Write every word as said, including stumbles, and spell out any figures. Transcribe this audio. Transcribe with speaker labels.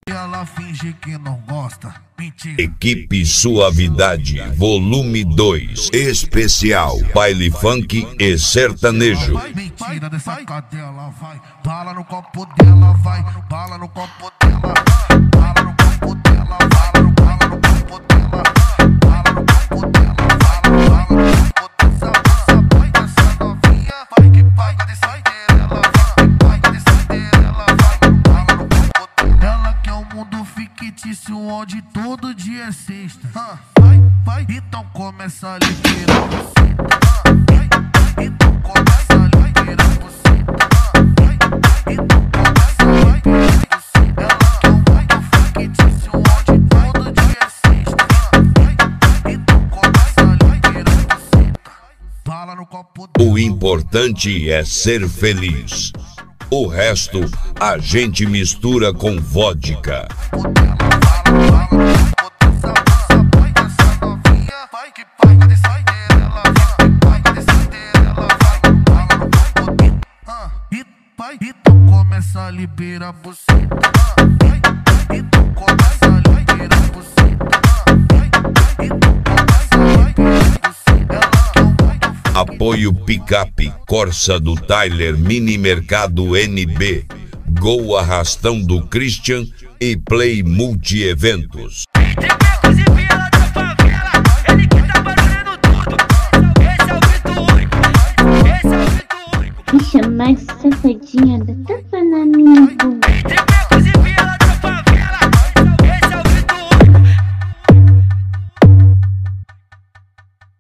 Speaker 1: Ela finge que não gosta, mentira.
Speaker 2: Equipe Suavidade, volume dois, especial, baile funk e sertanejo.
Speaker 1: Mentira dessa cadela, vai. Bala no copo dela, vai. Bala no copo dela, bala no copo dela, bala no, bala no copo dela, bala no copo dela, bala, bala no copo dessa, dessa vai, dessa novinha, vai que paga de saideira, ela vai, paga de saideira, ela vai, bala no copo dela. Ela quer um mundo fictício onde todo dia é sexta. Ah, vai, vai, então começa a liberar você. Ah, vai, então começa a liberar você. Ah, vai, então começa a liberar você. Ela quer um mundo fictício onde todo dia é sexta. Ah, vai, então começa a liberar você. Bala no copo dela.
Speaker 2: O importante é ser feliz. O resto a gente mistura com vodka.
Speaker 1: Então começa a liberar você. Então começa a liberar você. Então começa a liberar você.
Speaker 2: Apoio Picape Corsa do Tyler, Mini Mercado N B, Gol Arrastão do Christian e Play Multi Eventos.
Speaker 3: Me chamar de safadinha da tapa na minha bunda.